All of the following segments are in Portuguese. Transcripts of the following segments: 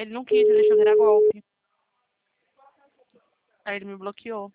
Ele não quis, ele deixou virar golpe. Aí ele me bloqueou.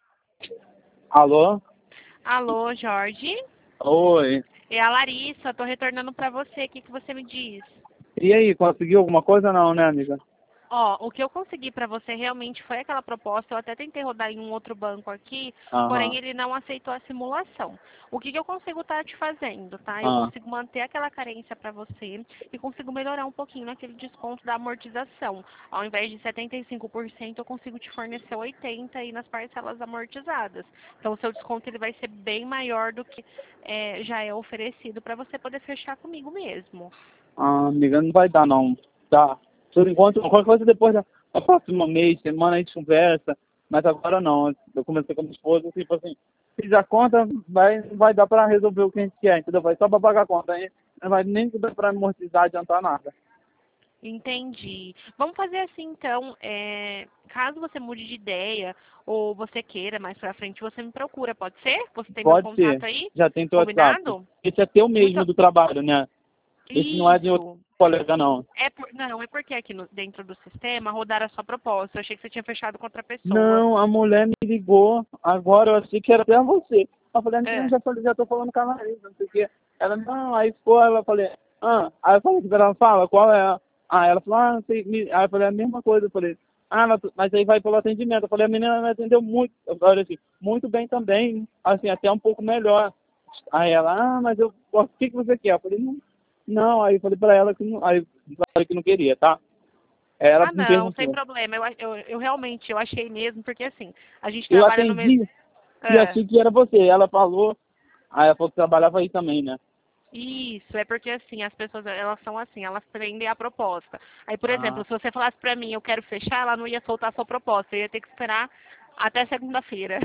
Alô? Alô, Jorge? Oi. É a Larissa, tô retornando pra você. O que você me diz? E aí, conseguiu alguma coisa não, né, amiga? Ó, o que eu consegui pra você realmente foi aquela proposta. Eu até tentei rodar em um outro banco aqui, porém Aham. ele não aceitou a simulação. O que eu consigo estar te fazendo, tá? Eu Ah. consigo manter aquela carência pra você e consigo melhorar um pouquinho naquele desconto da amortização. Ao invés de 75%, eu consigo te fornecer 80% aí nas parcelas amortizadas. Então, o seu desconto ele vai ser bem maior do que já é oferecido pra você poder fechar comigo mesmo. Ah, amiga, não vai dar não. Tá. Por enquanto, qualquer coisa depois da próxima mês, semana a gente conversa. Mas agora não. Eu comecei com a minha esposa, tipo assim, fiz a conta, vai dar pra resolver o que a gente quer, entendeu? Vai só pra pagar a conta. Aí não vai nem dar pra amortizar, adiantar nada. Entendi. Vamos fazer assim, então. Caso você mude de ideia ou você queira mais pra frente, você me procura, pode ser? Você tem meu Pode ser. contato aí? Já tem teu WhatsApp. Combinado? Esse é teu Muito. mesmo do trabalho, né? Esse não é de outro Isso. colega, não. Não, é porque aqui dentro do sistema rodaram a sua proposta. Eu achei que você tinha fechado com outra pessoa. Não, a mulher me ligou, agora eu achei que era até você. Eu falei, não, É. já tô falando com a Larissa, não sei o quê. Ela, não, aí ficou, ela falei, aí eu falei que ela fala, qual é? Ela falou, não sei, aí eu falei a mesma coisa, eu falei, mas aí vai pelo atendimento. Eu falei, a menina me atendeu muito, eu falei assim, muito bem também, assim, até um pouco melhor. Aí ela, mas o que você quer? Eu falei, não, aí eu falei pra ela que não, aí eu falei que não queria, tá? Aí ela Ah, me não, sem perguntou. problema. Eu realmente eu achei mesmo, porque assim, a gente Eu trabalha no mesmo. atendi e achei que era você. Ela falou, aí ela falou que trabalhava aí também, né? Isso, é porque assim, as pessoas, elas são assim, elas prendem a proposta. Aí, por exemplo, Ah, se você falasse pra mim, eu quero fechar, ela não ia soltar a sua proposta, eu ia ter que esperar até segunda-feira.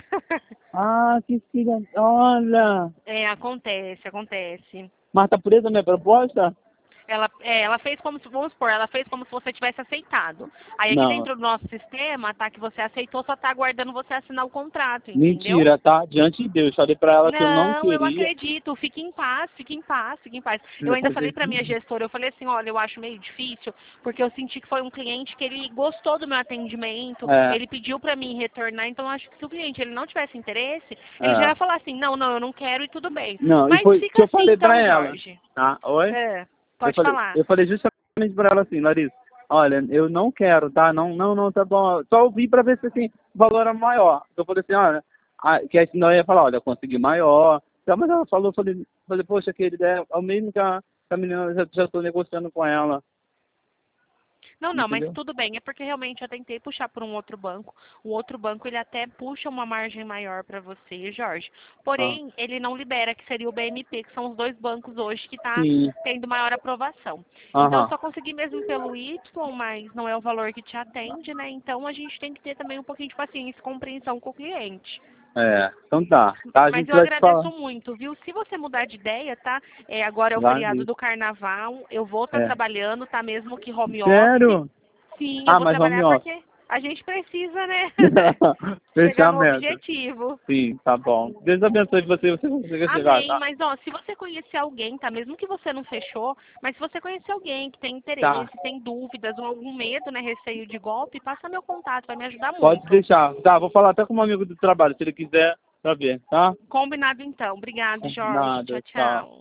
que filha, olha. Acontece, acontece. Mas tá presa a minha proposta? Ela fez como se, vamos supor, ela fez como se você tivesse aceitado. Aí aqui Não, dentro do nosso sistema, tá, que você aceitou, só tá aguardando você assinar o contrato, entendeu? mentira, tá? Diante de Deus, falei pra ela que eu não Não, eu queria. acredito. Fique em paz, fique em paz, fique em paz. Eu ainda falei pra minha gestora, eu falei assim, olha, eu acho meio difícil, porque eu senti que foi um cliente que ele gostou do meu atendimento, É, ele pediu pra mim retornar, então eu acho que se o cliente ele não tivesse interesse, ele já é. ia falar assim, não, não, eu não quero e tudo bem. Não, e Mas foi que fica eu assim falei pra então, ela, Jorge. tá? Oi? Pode falar. Eu falei justamente pra ela assim, Larissa, olha, eu não quero, tá? Não, tá bom. Só ouvi pra ver se assim, o valor era maior. Eu falei assim, olha, que aí senão eu ia falar, olha, eu consegui maior. Então, mas ela falou, falei, poxa, querida, é o mesmo que a menina, eu já tô negociando com ela, Não, não, mas entendeu? tudo bem, é porque realmente eu tentei puxar por um outro banco. O outro banco, ele até puxa uma margem maior para você, Jorge. Ah, Porém, ele não libera, que seria o BNP, que são os dois bancos hoje que está sim, tendo maior aprovação. Então, eu aham. só consegui mesmo pelo Y, mas não é o valor que te atende, né? Então, a gente tem que ter também um pouquinho de paciência e compreensão com o cliente. É, então tá, a Mas gente eu vai te falar. agradeço muito, viu? Se você mudar de ideia, tá? Agora é o feriado Vai, do carnaval, eu vou estar é. trabalhando, tá? Mesmo que home office. Sério? Sim, eu Ah, vou mas home trabalhar office. porque a gente precisa, né? Chegar no Fechamento. objetivo. Sim, tá bom. Deus abençoe você conseguir chegar, Amém. tá? Mas, ó, se você conhecer alguém, tá? Mesmo que você não fechou, mas se você conhecer alguém que tem Tá, interesse, tem dúvidas ou algum medo, né, receio de golpe, passa meu contato, vai me ajudar pode muito. deixar. Tá, vou falar até com um amigo do trabalho, se ele quiser saber, tá? Combinado então. Obrigado, Jorge. Nada, Tchau, tchau. tchau.